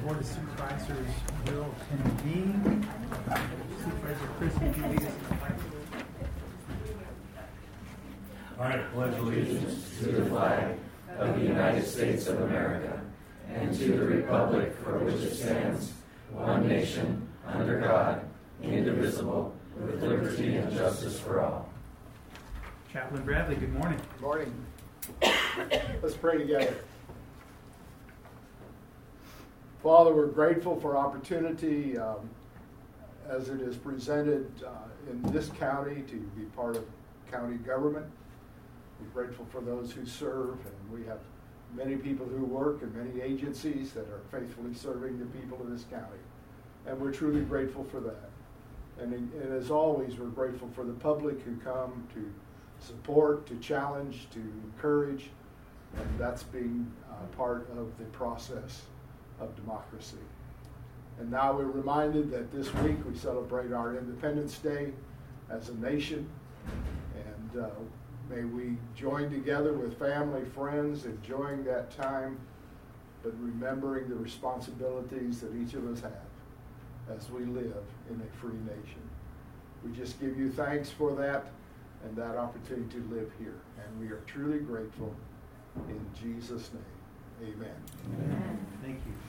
Board of Supervisors will convene. Supervisor Chris, would you lead us in the flag? I pledge allegiance to the flag of the United States of America and to the republic for which it stands, one nation, under God, indivisible, with liberty and justice for all. Chaplain Bradley, good morning. Good morning. Let's pray together. Father, we're grateful for opportunity as it is presented in this county to be part of county government. We're grateful for those who serve, and we have many people who work and many agencies that are faithfully serving the people of this county. And we're truly grateful for that. And as always, we're grateful for the public who come to support, to challenge, to encourage, and that's being part of the process of democracy. And now we're reminded that this week we celebrate our Independence Day as a nation, and may we join together with family, friends, enjoying that time, but remembering the responsibilities that each of us have as we live in a free nation. We just give you thanks for that and that opportunity to live here. And we are truly grateful in Jesus' name. Amen. Amen. Thank you.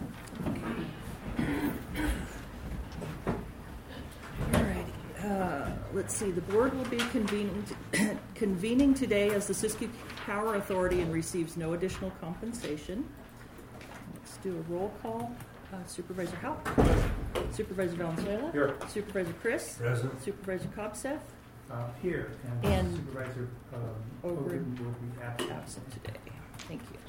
All righty. Let's see. The board will be convening today as the Siskiyou Power Authority and receives no additional compensation. Let's do a roll call. Supervisor Haupt. Supervisor Valenzuela. Here. Supervisor Chris. Present. Supervisor Kopseth. Here. And Supervisor Ogren will be absent today. Thank you.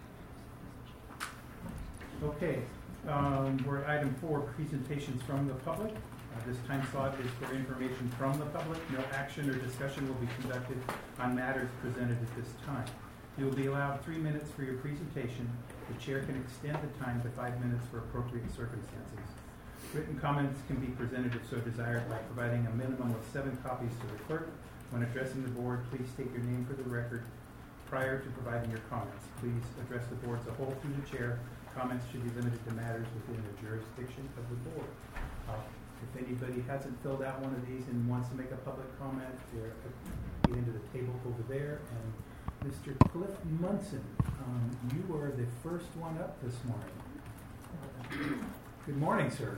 Okay. We're at item 4, presentations from the public. This time slot is for information from the public. No action or discussion will be conducted on matters presented at this time. You will be allowed 3 minutes for your presentation. The chair can extend the time to 5 minutes for appropriate circumstances. Written comments can be presented if so desired by providing a minimum of 7 copies to the clerk. When addressing the board, please state your name for the record prior to providing your comments. Please address the board as a whole through the chair. Comments should be limited to matters within the jurisdiction of the board. If anybody hasn't filled out one of these and wants to make a public comment, get into the table over there. And Mr. Cliff Munson, you were the first one up this morning. Good morning, sir.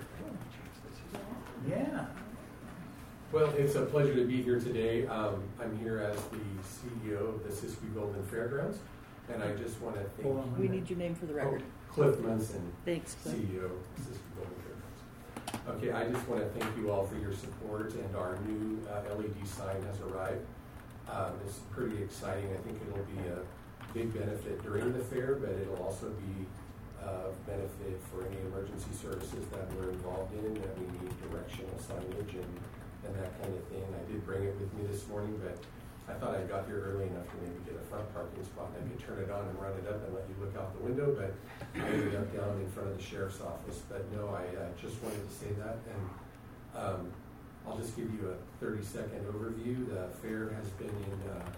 Yeah. Well, it's a pleasure to be here today. I'm here as the CEO of the Siskiyou Golden Fairgrounds, and I just want to thank you. We need your name for the record. Cliff Munson. Thanks, Cliff. CEO of Siskiyou Golden Fairgrounds. Okay, I just want to thank you all for your support, and our new LED sign has arrived. It's pretty exciting. I think it'll be a big benefit during the fair, but it'll also be benefit for any emergency services that we're involved in, that we need directional signage and that kind of thing. I did bring it with me this morning, but I thought I got here early enough to maybe get a front parking spot and I could turn it on and run it up and let you look out the window, but I ended up down in front of the sheriff's office. But no, I just wanted to say that, and I'll just give you a 30-second overview. The fair has been in,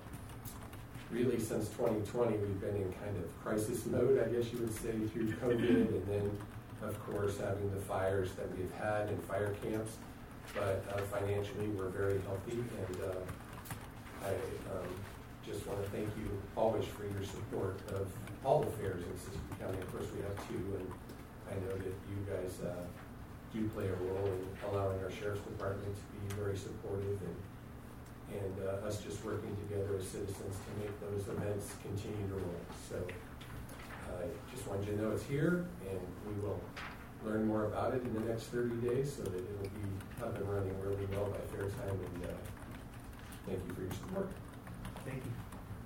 really since 2020, we've been in kind of crisis mode, I guess you would say, through COVID, and then, of course, having the fires that we've had and fire camps. But financially, we're very healthy, and I just want to thank you always for your support of all the fairs in Siskiyou County. Of course, we have 2, and I know that you guys do play a role in allowing our sheriff's department to be very supportive, and us just working together as citizens to make those events continue to roll. So I just wanted you to know it's here, and we will learn more about it in the next 30 days so that it will be up and running really well by fair time, and thank you for your support. Thank you.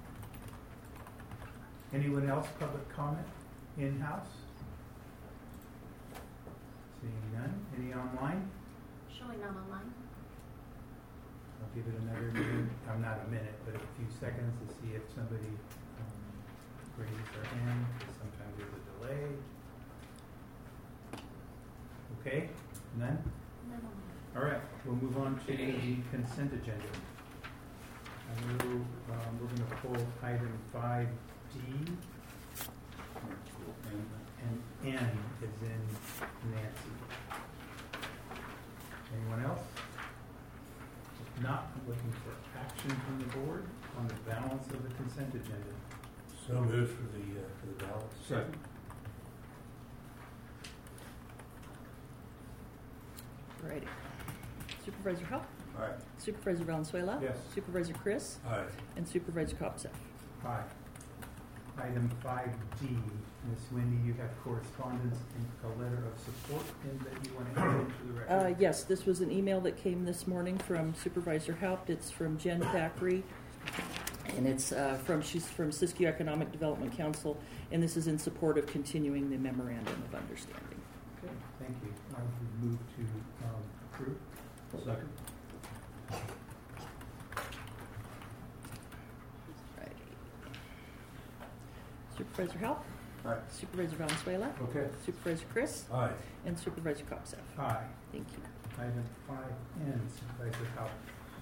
Anyone else, public comment in-house? Seeing none. Any online? Showing none online. I'll give it another minute, not a minute, but a few seconds to see if somebody raises their hand. Sometimes there's a delay. Okay, none? None online. All right, we'll move on to the consent agenda. I know we're going to pull item 5D. And and N is in Nancy. Anyone else? If not, I'm looking for action from the board on the balance of the consent agenda. So moved for the balance. Second. Alrighty. Supervisor Howell? Aye. Supervisor Valenzuela? Yes. Supervisor Chris? Aye. And Supervisor Kopseth. Aye. Item 5D, Ms. Wendy, you have correspondence and a letter of support that you want to add into the record? Yes, this was an email that came this morning from Supervisor Haupt. It's from Jen Thackeray, and it's she's from Siskiyou Economic Development Council, and this is in support of continuing the memorandum of understanding. Okay, thank you. I would move to approve. Second. Supervisor Haupt? Aye. Supervisor Valenzuela? Okay. Supervisor Chris? Aye. And Supervisor Kopseth. Aye. Thank you. Item 5N, Supervisor Haupt.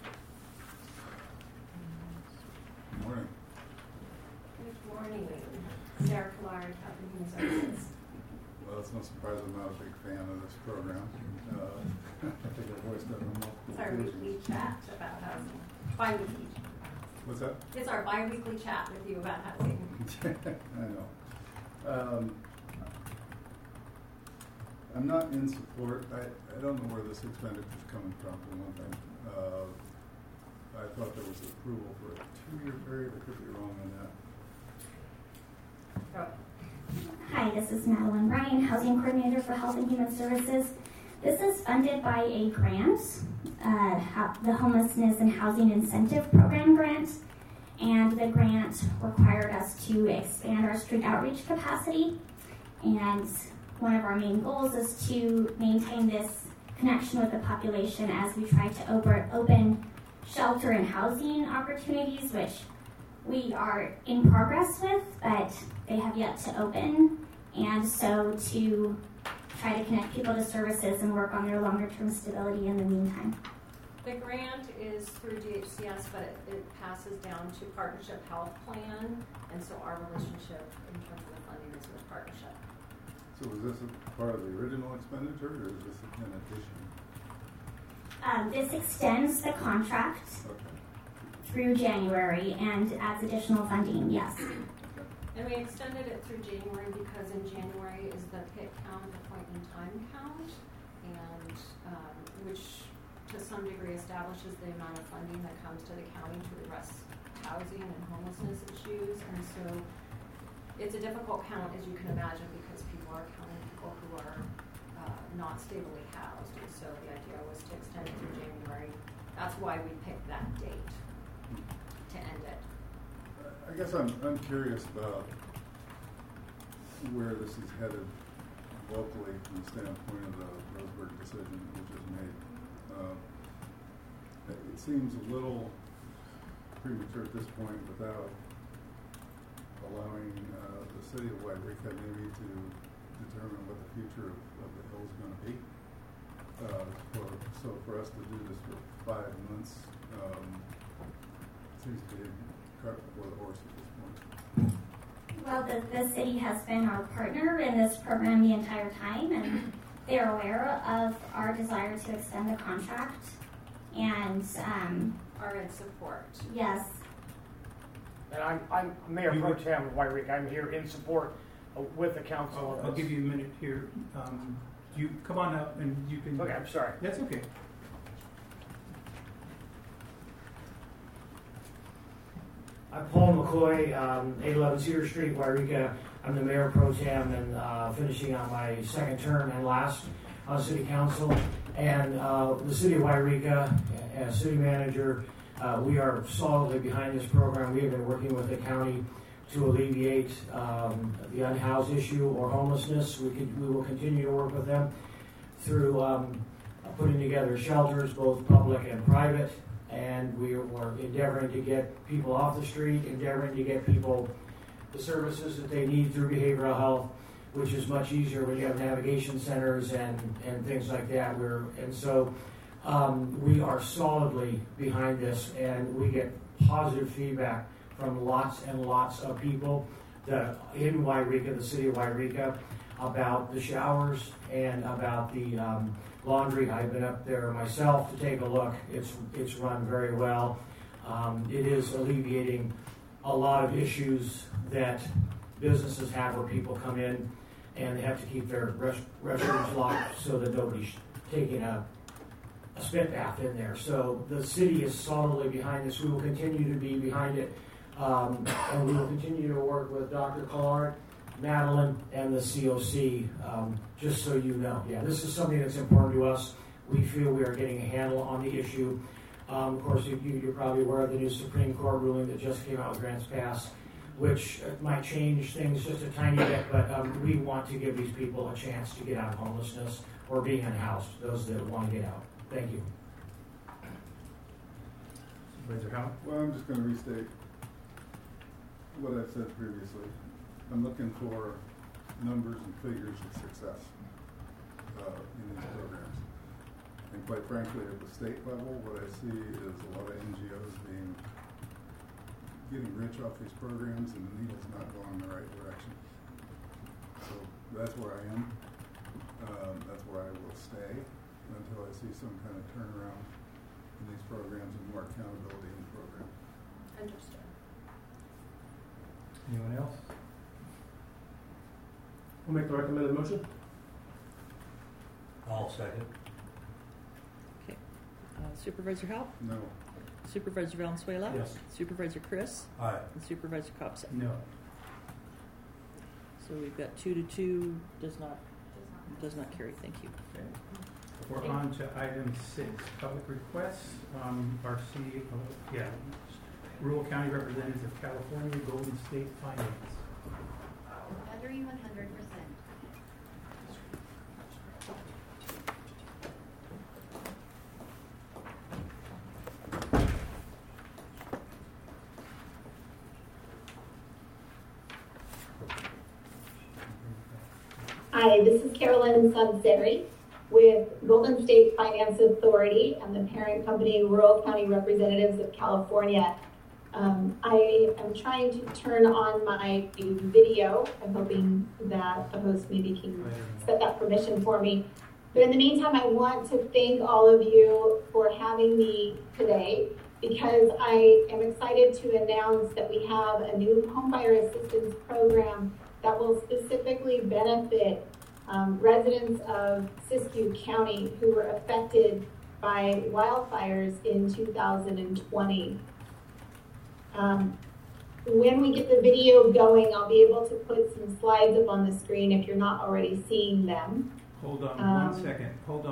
Good morning. Good morning. Sarah Collard, Health and Human Services. Well, it's no surprise I'm not a big fan of this program. I think I voiced that on multiple It's our weekly occasions. chat about housing. Bi-weekly. What's that? It's our bi-weekly chat with you about housing. I know. I'm not in support. I don't know where this expenditure is coming from, for one thing. I thought there was approval for a 2-year period. I could be wrong on that. Hi, this is Madeline Ryan, Housing Coordinator for Health and Human Services. This is funded by a grant, the Homelessness and Housing Incentive Program grant, and the grant required us to expand our street outreach capacity. And one of our main goals is to maintain this connection with the population as we try to open shelter and housing opportunities, which we are in progress with, but they have yet to open. And so to try to connect people to services and work on their longer term stability in the meantime. The grant is through DHCS, but it passes down to Partnership Health Plan, and so our relationship in terms of the funding is with Partnership. So was this a part of the original expenditure, or is this in addition? This extends the contract Okay. through January and adds additional funding, yes. And we extended it through January because in January is the PIT count, the point in time count, and which to some degree establishes the amount of funding that comes to the county to address housing and homelessness issues. And so it's a difficult count, as you can imagine, because people are counting people who are not stably housed. And so the idea was to extend it through January. That's why we picked that date to end it. I guess I'm curious about where this is headed locally from the standpoint of the Roseburg decision which was made. It seems a little premature at this point without allowing the city of Wairika maybe to determine what the future of the hill is going to be. So for us to do this for 5 months seems to be a cart before the horse at this point. Well, the city has been our partner in this program the entire time, and they're aware of our desire to extend the contract. And Are in support. yes, And I'm Mayor Pro Tem of Wairika. I'm here in support with the council. I'll give you a minute here. You come on up and you can. Okay, I'm sorry. That's okay. I'm Paul McCoy, 811 Cedar Street, Wairika. I'm the Mayor Pro Tem and finishing on my second term and last on City Council. And the City of Wairika, as City Manager, we are solidly behind this program. We have been working with the county to alleviate the unhoused issue or homelessness. We will continue to work with them through putting together shelters, both public and private. And we are endeavoring to get people off the street, endeavoring to get people the services that they need through behavioral health, which is much easier when you have navigation centers and things like that. So we are solidly behind this, and we get positive feedback from lots and lots of people in Wairika, the city of Wairika. about the showers and about the laundry. I've been up there myself to take a look. It's run very well. It is alleviating a lot of issues that businesses have where people come in and they have to keep their restrooms locked so that nobody's taking a spit bath in there. So the city is solidly behind this. We will continue to be behind it. And we will continue to work with Dr. Collard, Madeline, and the COC, just so you know. Yeah, this is something that's important to us. We feel we are getting a handle on the issue. Of course, you're probably aware of the new Supreme Court ruling that just came out with Grants Pass, which might change things just a tiny bit, but we want to give these people a chance to get out of homelessness or being unhoused, those that want to get out. Thank you. Supervisor Howell? Well, I'm just going to restate what I've said previously. I'm looking for numbers and figures of success in these programs. And quite frankly, at the state level, what I see is a lot of NGOs getting rich off these programs, and the needle's not going in the right direction. So that's where I am. That's where I will stay until I see some kind of turnaround in these programs and more accountability in the program. Understood. Anyone else? I'll make the recommended motion. I'll second. Okay. Supervisor Howell? No. Supervisor Valenzuela? Yes. Supervisor Chris? Aye. And Supervisor Copsa? No. So we've got 2-2, does not carry. Thank you. Okay. We're on to item 6, public requests. Rural County Representatives of California, Golden State Finance. Agree 100%. Hi, this is Carolyn Sunseri with Golden State Finance Authority and the parent company Rural County Representatives of California. I am trying to turn on my video. I'm hoping that the host maybe can set that permission for me. But in the meantime, I want to thank all of you for having me today because I am excited to announce that we have a new homebuyer assistance program that will specifically benefit residents of Siskiyou County who were affected by wildfires in 2020. When we get the video going, I'll be able to put some slides up on the screen if you're not already seeing them. Hold on 1 second.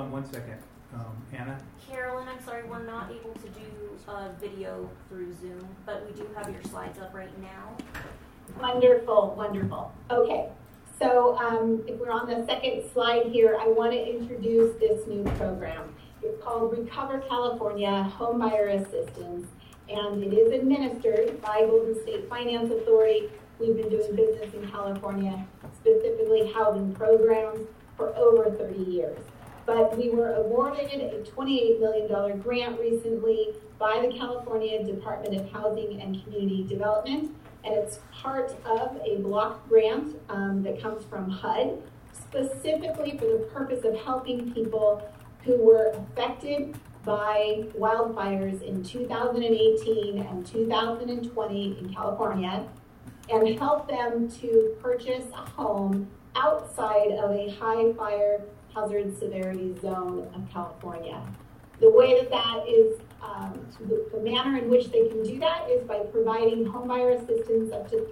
Anna? Carolyn, I'm sorry, we're not able to do a video through Zoom, but we do have your slides up right now. Wonderful, wonderful. Okay, so if we're on the second slide here, I want to introduce this new program. It's called Recover California Homebuyer Assistance, and it is administered by Golden State Finance Authority. We've been doing business in California, specifically housing programs, for over 30 years. But we were awarded a $28 million grant recently by the California Department of Housing and Community Development, and it's part of a block grant that comes from HUD, specifically for the purpose of helping people who were affected by wildfires in 2018 and 2020 in California, and help them to purchase a home outside of a high fire hazard severity zone of California. The way that is, the manner in which they can do that is by providing homebuyer assistance up to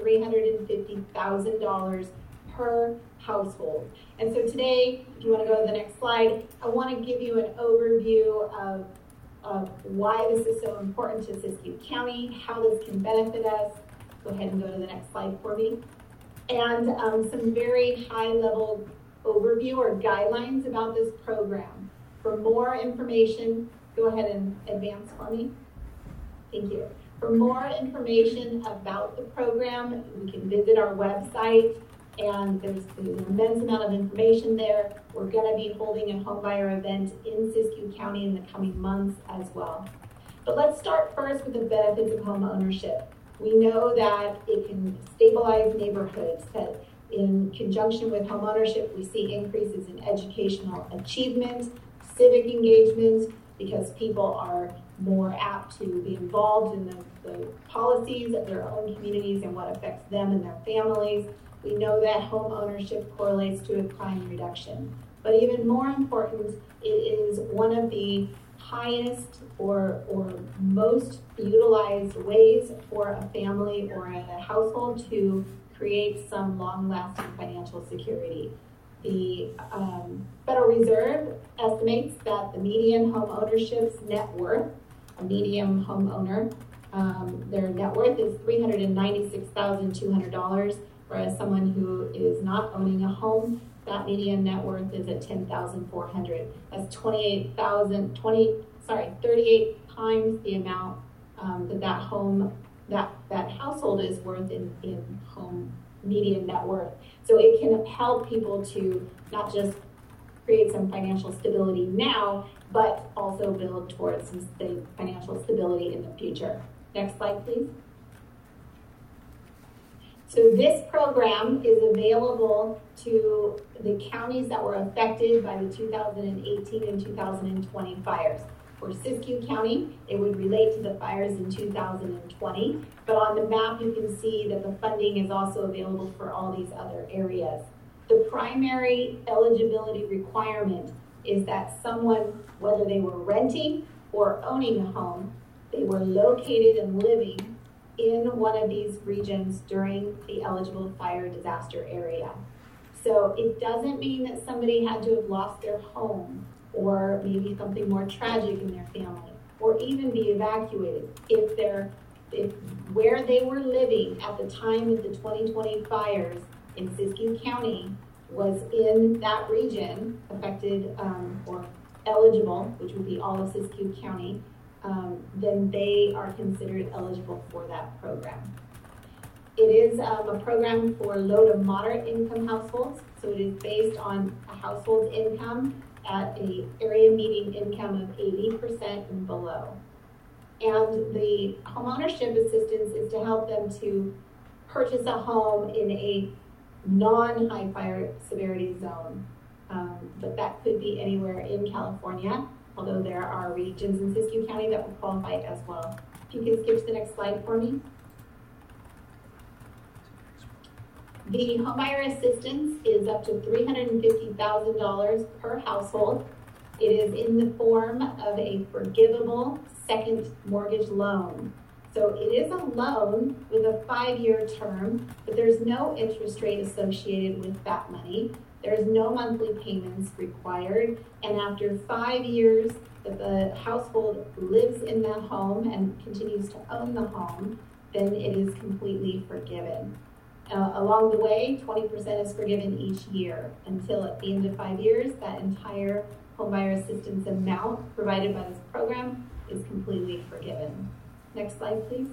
$350,000 per household. And so today, if you want to go to the next slide, I want to give you an overview of why this is so important to Siskiyou County, how this can benefit us. Go ahead and go to the next slide for me. And some very high-level overview or guidelines about this program. For more information, go ahead and advance for me. Thank you. For more information about the program, we can visit our website, and there's an immense amount of information there. We're going to be holding a homebuyer event in Siskiyou County in the coming months as well. But let's start first with the benefits of home ownership. We know that it can stabilize neighborhoods, that In conjunction with homeownership, we see increases in educational achievement, civic engagement, because people are more apt to be involved in the policies of their own communities and what affects them and their families. We know that home ownership correlates to a crime reduction. But even more important, it is one of the highest or most utilized ways for a family or a household to create some long-lasting financial security. The Federal Reserve estimates that the median home ownership's net worth, a medium homeowner, their net worth is $396,200, whereas someone who is not owning a home, that median net worth is at $10,400. That's 38 times the amount that household is worth in home median net worth. So it can help people to not just create some financial stability now, but also build towards some financial stability in the future. Next slide, please. So this program is available to the counties that were affected by the 2018 and 2020 fires. For Siskiyou County, it would relate to the fires in 2020, but on the map you can see that the funding is also available for all these other areas. The primary eligibility requirement is that someone, whether they were renting or owning a home, they were located and living in one of these regions during the eligible fire disaster area. So it doesn't mean that somebody had to have lost their home or maybe something more tragic in their family, or even be evacuated. If where they were living at the time of the 2020 fires in Siskiyou County was in that region affected or eligible, which would be all of Siskiyou County, then they are considered eligible for that program. It is a program for low to moderate income households, so it is based on a household's income at an area median income of 80% and below. And the homeownership assistance is to help them to purchase a home in a non-high fire severity zone. But that could be anywhere in California, although there are regions in Siskiyou County that would qualify as well. If you can skip to the next slide for me. The homebuyer assistance is up to $350,000 per household. It is in the form of a forgivable second mortgage loan. So it is a loan with a 5-year term, but there's no interest rate associated with that money. There's no monthly payments required. And after 5 years that the household lives in that home and continues to own the home, then it is completely forgiven. Along the way, 20% is forgiven each year until at the end of 5 years, that entire homebuyer assistance amount provided by this program is completely forgiven. Next slide, please.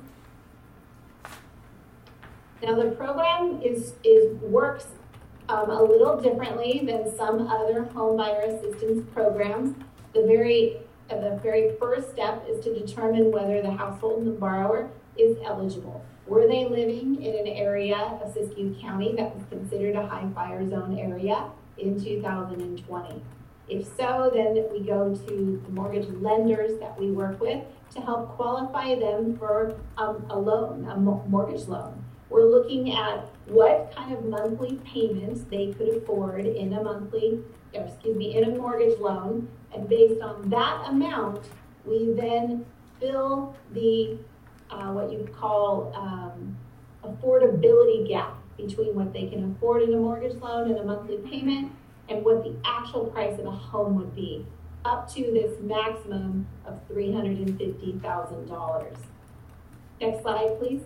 Now the program works a little differently than some other homebuyer assistance programs. The very first step is to determine whether the household and the borrower is eligible. Were they living in an area of Siskiyou County that was considered a high fire zone area in 2020? If so, then we go to the mortgage lenders that we work with to help qualify them for a mortgage loan. We're looking at what kind of monthly payments they could afford in a mortgage loan, and based on that amount, we then fill the what you call affordability gap between what they can afford in a mortgage loan and a monthly payment and what the actual price of a home would be, up to this maximum of $350,000. Next slide, please.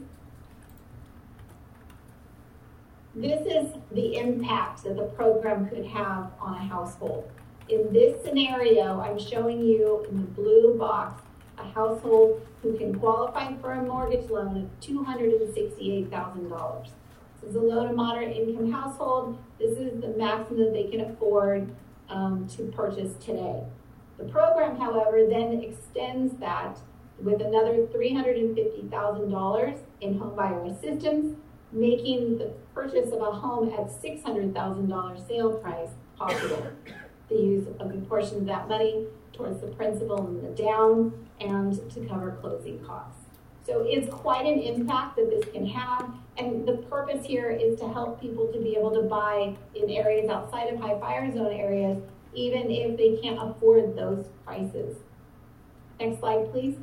This is the impact that the program could have on a household. In this scenario, I'm showing you in the blue box a household who can qualify for a mortgage loan of $268,000. This is a low to moderate income household. This is the maximum that they can afford to purchase today. The program, however, then extends that with another $350,000 in homebuyer assistance making the purchase of a home at $600,000 sale price possible. They use a good portion of that money towards the principal and the down and to cover closing costs. So it's quite an impact that this can have, and the purpose here is to help people to be able to buy in areas outside of high fire zone areas, even if they can't afford those prices. Next slide, please.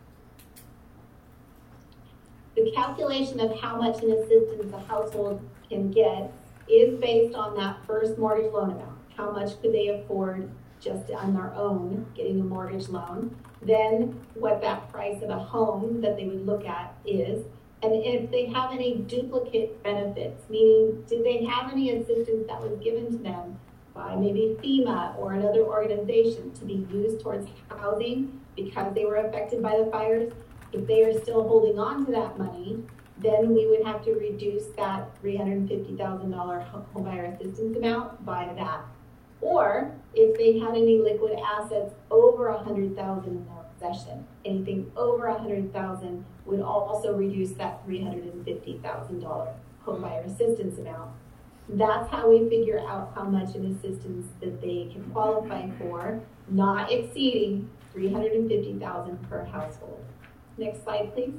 The calculation of how much an assistance a household can get is based on that first mortgage loan amount. How much could they afford just on their own getting a mortgage loan? Then what that price of a home that they would look at is, and if they have any duplicate benefits, meaning did they have any assistance that was given to them by maybe FEMA or another organization to be used towards housing because they were affected by the fires? If they are still holding on to that money, then we would have to reduce that $350,000 homebuyer assistance amount by that. Or if they had any liquid assets over $100,000 in their possession, anything over $100,000 would also reduce that $350,000 homebuyer assistance amount. That's how we figure out how much an assistance that they can qualify for, not exceeding $350,000 per household. Next slide, please.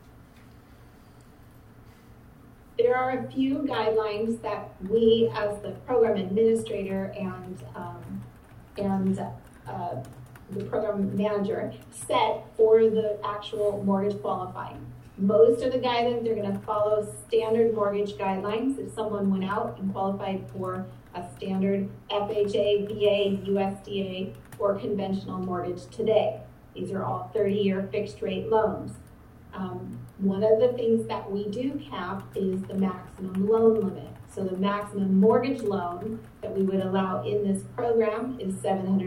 There are a few guidelines that we, as the program administrator and the program manager, set for the actual mortgage qualifying. Most of the guidelines are going to follow standard mortgage guidelines. If someone went out and qualified for a standard FHA, VA, USDA, or conventional mortgage today, these are all 30-year fixed rate loans. One of the things that we do cap is the maximum loan limit. So the maximum mortgage loan that we would allow in this program is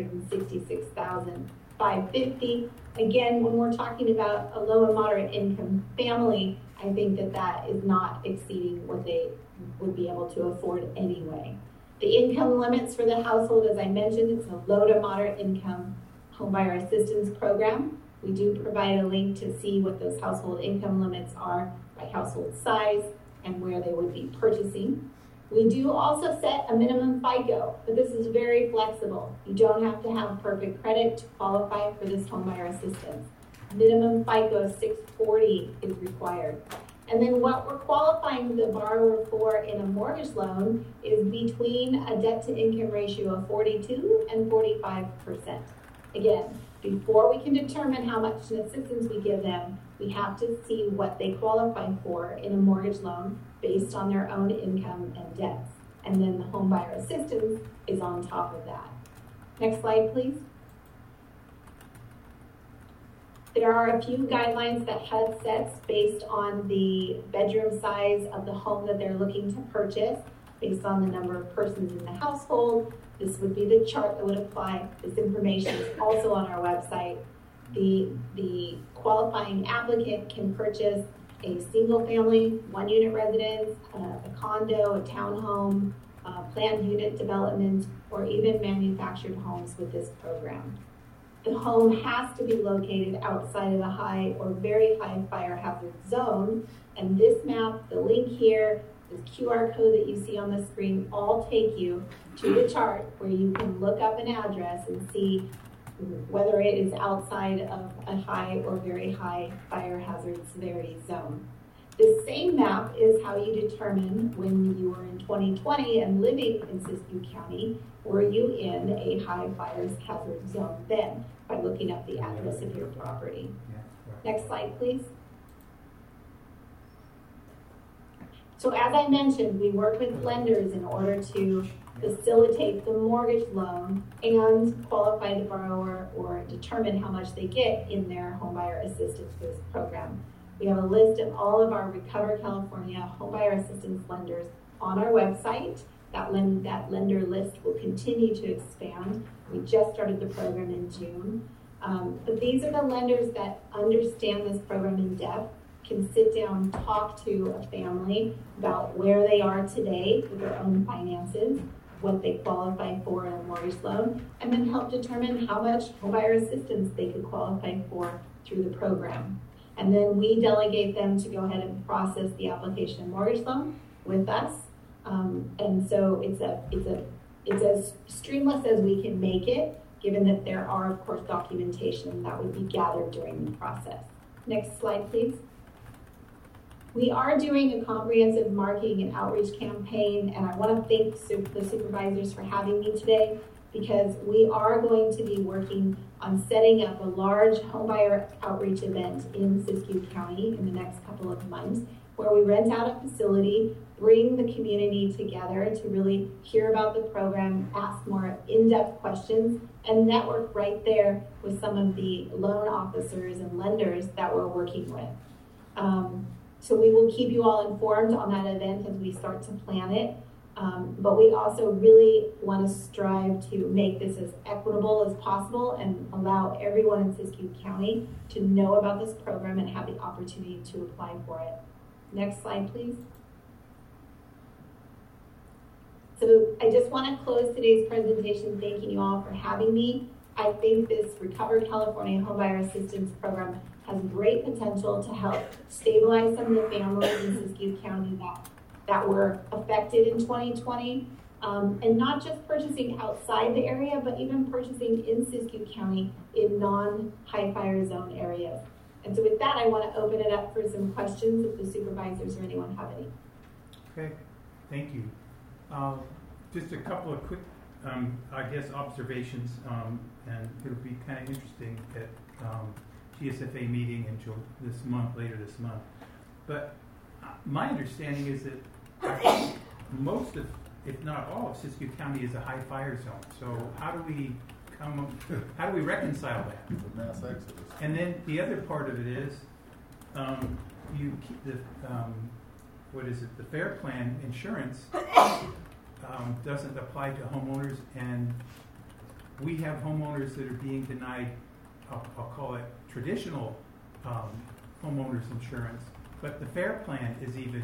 $766,550. Again, when we're talking about a low and moderate income family, I think that that is not exceeding what they would be able to afford anyway. The income limits for the household, as I mentioned, it's a low to moderate income homebuyer assistance program. We do provide a link to see what those household income limits are by household size and where they would be purchasing. We do also set a minimum FICO, but this is very flexible. You don't have to have perfect credit to qualify for this homebuyer assistance. Minimum FICO 640 is required. And then what we're qualifying the borrower for in a mortgage loan is between a debt to income ratio of 42 and 45%. Again, before we can determine how much assistance we give them, we have to see what they qualify for in a mortgage loan based on their own income and debts. And then the homebuyer assistance is on top of that. Next slide, please. There are a few guidelines that HUD sets based on the bedroom size of the home that they're looking to purchase, based on the number of persons in the household. This would be the chart that would apply. This information is also on our website. The qualifying applicant can purchase a single family, 1-unit residence, a condo, a townhome, planned unit development, or even manufactured homes with this program. The home has to be located outside of a high or very high fire hazard zone. And this map, the link here, this QR code that you see on the screen, all take you to the chart where you can look up an address and see whether it is outside of a high or very high fire hazard severity zone. This same map is how you determine when you were in 2020 and living in Siskiyou County, were you in a high fire hazard zone then, by looking up the address of your property. Next slide, please. So as I mentioned, we work with lenders in order to facilitate the mortgage loan and qualify the borrower or determine how much they get in their homebuyer assistance for this program. We have a list of all of our Recover California homebuyer assistance lenders on our website. That lender list will continue to expand. We just started the program in June. But these are the lenders that understand this program in depth, can sit down, talk to a family about where they are today with their own finances, what they qualify for in a mortgage loan, and then help determine how much homebuyer assistance they could qualify for through the program. And then we delegate them to go ahead and process the application and mortgage loan with us. And so it's as streamless as we can make it, given that there are, of course, documentation that would be gathered during the process. Next slide, please. We are doing a comprehensive marketing and outreach campaign, and I want to thank the supervisors for having me today, because we are going to be working on setting up a large homebuyer outreach event in Siskiyou County in the next couple of months, where we rent out a facility, bring the community together to really hear about the program, ask more in-depth questions, and network right there with some of the loan officers and lenders that we're working with. So we will keep you all informed on that event as we start to plan it. But we also really want to strive to make this as equitable as possible and allow everyone in Siskiyou County to know about this program and have the opportunity to apply for it. Next slide, please. So I just want to close today's presentation thanking you all for having me. I think this Recover California Homebuyer Assistance Program has great potential to help stabilize some of the families in Siskiyou County that were affected in 2020, and not just purchasing outside the area, but even purchasing in Siskiyou County in non-high fire zone areas. And so with that, I want to open it up for some questions if the supervisors or anyone have any. Okay, thank you. Just a couple of quick, I guess, observations, and it'll be kind of interesting at GSFA meeting later this month. But my understanding is that most of, if not all of Siskiyou County is a high fire zone. So how do we reconcile that? Mass exodus. And then the other part of it is, the Fair Plan insurance doesn't apply to homeowners, and we have homeowners that are being denied, I'll call it traditional homeowners insurance, but the Fair Plan is even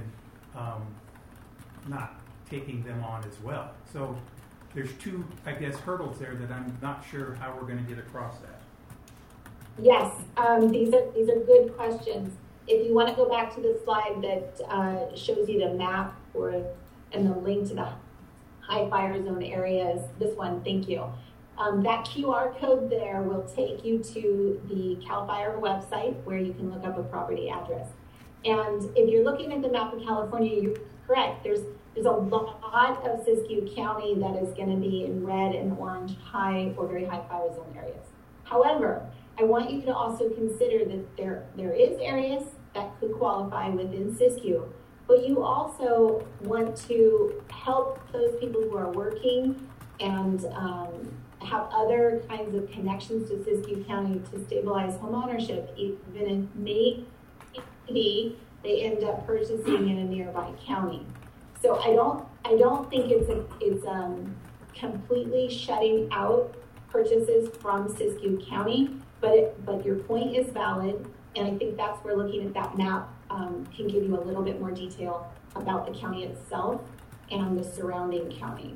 not taking them on as well. So there's two, I guess, hurdles there that I'm not sure how we're going to get across that. Yes, these are good questions. If you want to go back to the slide that shows you the map and the link to the high fire zone areas, this one, thank you. That QR code there will take you to the CAL FIRE website where you can look up a property address. And if you're looking at the map of California, you're correct. There's a lot of Siskiyou County that is going to be in red and orange high or very high fire zone areas. However, I want you to also consider that there is areas that could qualify within Siskiyou, but you also want to help those people who are working and have other kinds of connections to Siskiyou County to stabilize homeownership, even if maybe they end up purchasing in a nearby county. So I don't think it's completely shutting out purchases from Siskiyou County, but your point is valid, and I think that's where looking at that map can give you a little bit more detail about the county itself and the surrounding counties.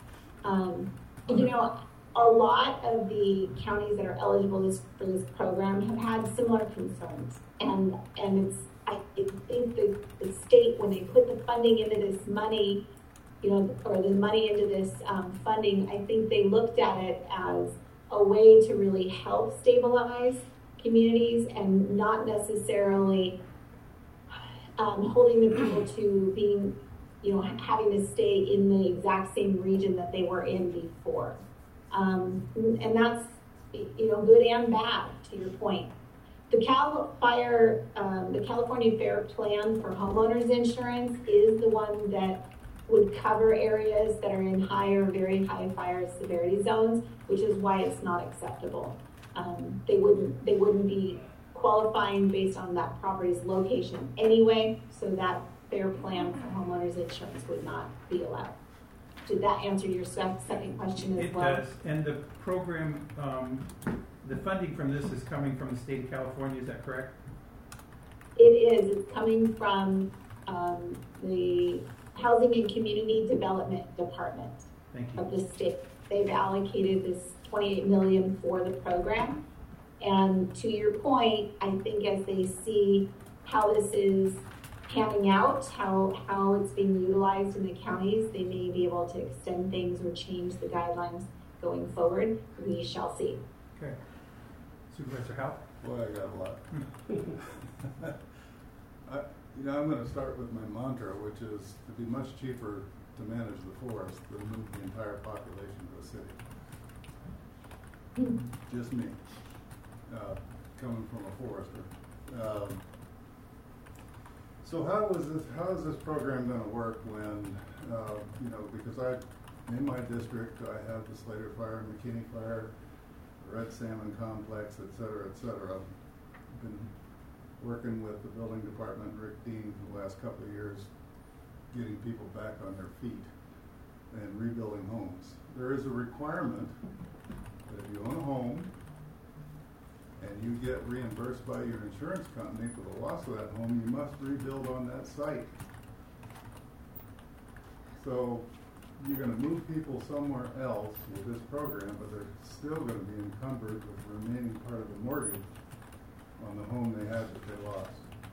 A lot of the counties that are eligible for this program have had similar concerns, and I think the state, when they put the funding into this money, or the money into this funding, I think they looked at it as a way to really help stabilize communities and not necessarily holding the people to being, having to stay in the exact same region that they were in before. And that's, good and bad, to your point. The California Fair Plan for homeowners insurance is the one that would cover areas that are in very high fire severity zones, which is why it's not acceptable. They wouldn't be qualifying based on that property's location anyway, so that Fair Plan for homeowners insurance would not be allowed. Did that answer your second question as well? It does. And the program, the funding from this is coming from the state of California, is that correct? It is. It's coming from the Housing and Community Development Department of the state. They've allocated this $28 million for the program, And to your point, I think as they see how this is panning out, how it's being utilized in the counties, they may be able to extend things or change the guidelines going forward. We shall see. Okay. Supervisor Howe? Boy, I got a lot. I'm going to start with my mantra, which is to be much cheaper to manage the forest than move the entire population to a city. Just me, coming from a forester. So how is this program going to work when, because in my district, I have the Slater Fire, McKinney Fire, Red Salmon Complex, et cetera, et cetera. I've been working with the building department, Rick Dean, for the last couple of years, getting people back on their feet and rebuilding homes. There is a requirement that if you own a home and you get reimbursed by your insurance company for the loss of that home, you must rebuild on that site. So you're going to move people somewhere else with this program, but they're still going to be encumbered with the remaining part of the mortgage on the home they had that they lost.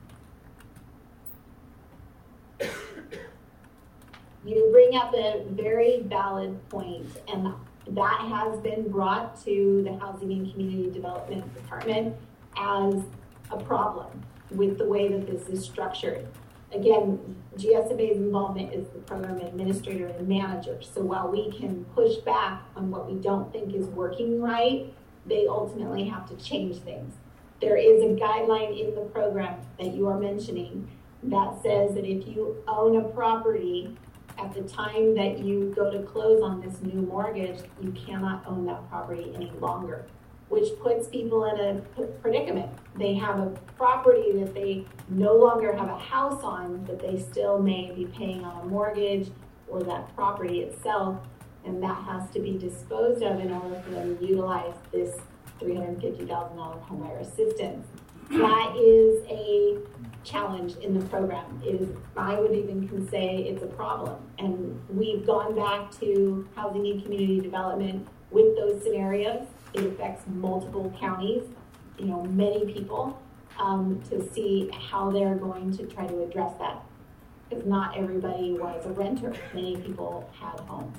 You bring up a very valid point, and that has been brought to the Housing and Community Development Department as a problem with the way that this is structured. Again, GSMA's involvement is the program administrator and manager. So while we can push back on what we don't think is working right, they ultimately have to change things. There is a guideline in the program that you are mentioning that says that if you own a property at the time that you go to close on this new mortgage, you cannot own that property any longer, which puts people in a predicament. They have a property that they no longer have a house on, but they still may be paying on a mortgage or that property itself, and that has to be disposed of in order for them to utilize this $350,000 homebuyer assistance. That is a challenge in the program. I would even say it's a problem. And we've gone back to Housing and Community Development with those scenarios. It affects multiple counties, many people, to see how they're going to try to address that. Because not everybody was a renter. Many people had homes.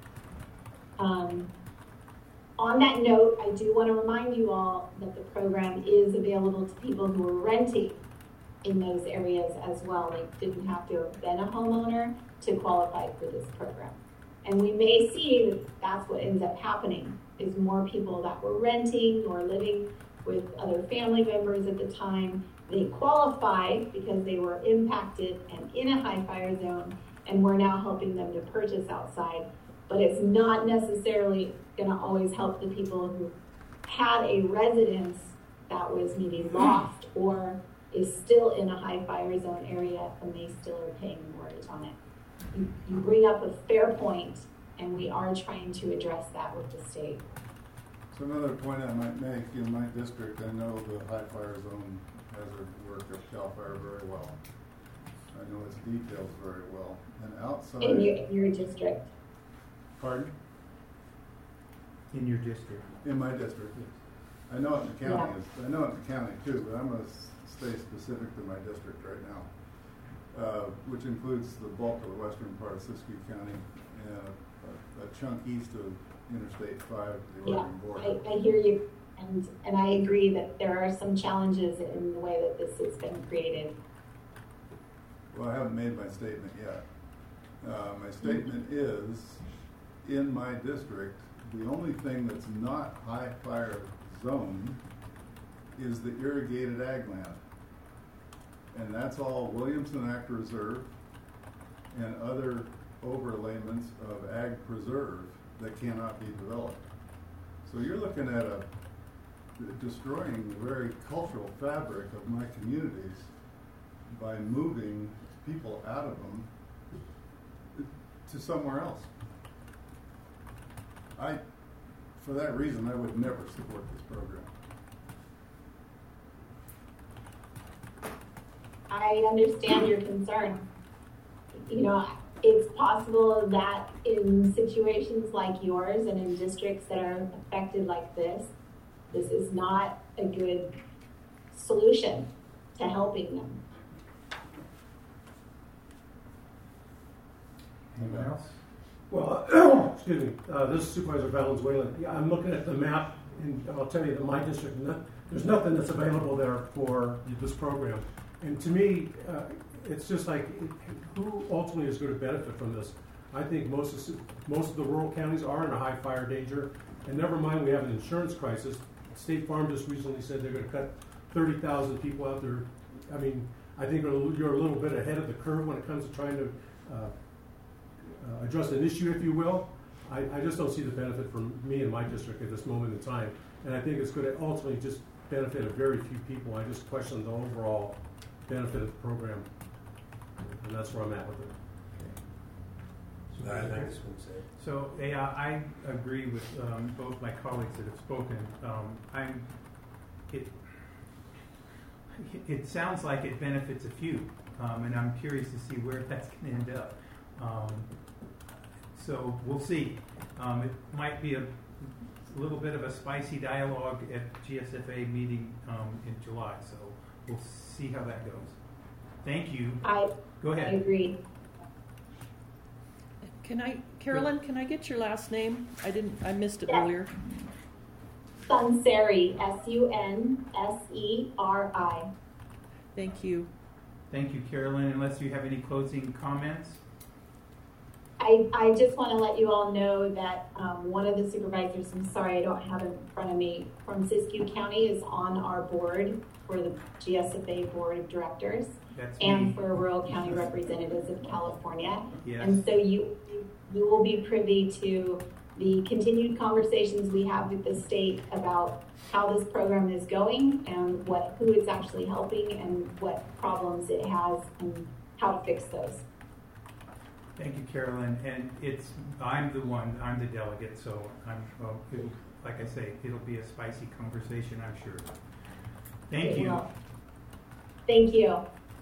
On that note, I do want to remind you all that the program is available to people who are renting in those areas as well. They didn't have to have been a homeowner to qualify for this program. And we may see that that's what ends up happening, is more people that were renting or living with other family members at the time. They qualified because they were impacted and in a high fire zone, and we're now helping them to purchase outside. But it's not necessarily going to always help the people who had a residence that was maybe lost or is still in a high fire zone area and they still are paying the mortgage on it. You bring up a fair point, and we are trying to address that with the state. So another point I might make, in my district, I know the high fire zone hazard work of CAL FIRE very well. I know its details very well. And outside... In your district. Pardon? In your district. In my district, yes. I know it in the county. Yeah. I know it in the county too, but I'm going to stay specific to my district right now, which includes the bulk of the western part of Siskiyou County and a chunk east of Interstate 5, the Oregon border. I hear you, and I agree that there are some challenges in the way that this has been created. Well, I haven't made my statement yet. My statement is, in my district, the only thing that's not high fire zone is the irrigated ag land. And that's all Williamson Act Reserve and other overlayments of ag preserve that cannot be developed. So you're looking at destroying the very cultural fabric of my communities by moving people out of them to somewhere else. For that reason, I would never support this program. I understand your concern. It's possible that in situations like yours and in districts that are affected like this, This is not a good solution to helping them. Anyone else? Well, excuse me, this is Supervisor Valenzuela. Yeah, I'm looking at the map, and I'll tell you that my district, there's nothing that's available there for this program. And to me, it's just like, who ultimately is going to benefit from this? I think most of the rural counties are in a high fire danger, and never mind we have an insurance crisis. State Farm just recently said they're going to cut 30,000 people out there. I mean, I think you're a little bit ahead of the curve when it comes to trying to address an issue, if you will. I just don't see the benefit for me and my district at this moment in time. And I think it's going to ultimately just benefit a very few people. I just question the overall benefit of the program. And that's where I'm at with it. So, I agree with both my colleagues that have spoken. It sounds like it benefits a few, and I'm curious to see where that's going to end up. So we'll see. It might be a little bit of a spicy dialogue at GSFA meeting in July, so we'll see how that goes. Thank you. Go ahead. I agree. Carolyn, can I get your last name? I missed it earlier. Sunseri, S-U-N-S-E-R-I. Thank you. Thank you, Carolyn. Unless you have any closing comments? I just want to let you all know that one of the supervisors, I'm sorry I don't have it in front of me, from Siskiyou County is on our board for the GSFA Board of Directors. That's and me. for Rural County Representatives of California. Yes. And so you will be privy to the continued conversations we have with the state about how this program is going and who it's actually helping and what problems it has and how to fix those. Thank you, Carolyn. And I'm the delegate, so like I say, it'll be a spicy conversation, I'm sure. Thank you. Thank you.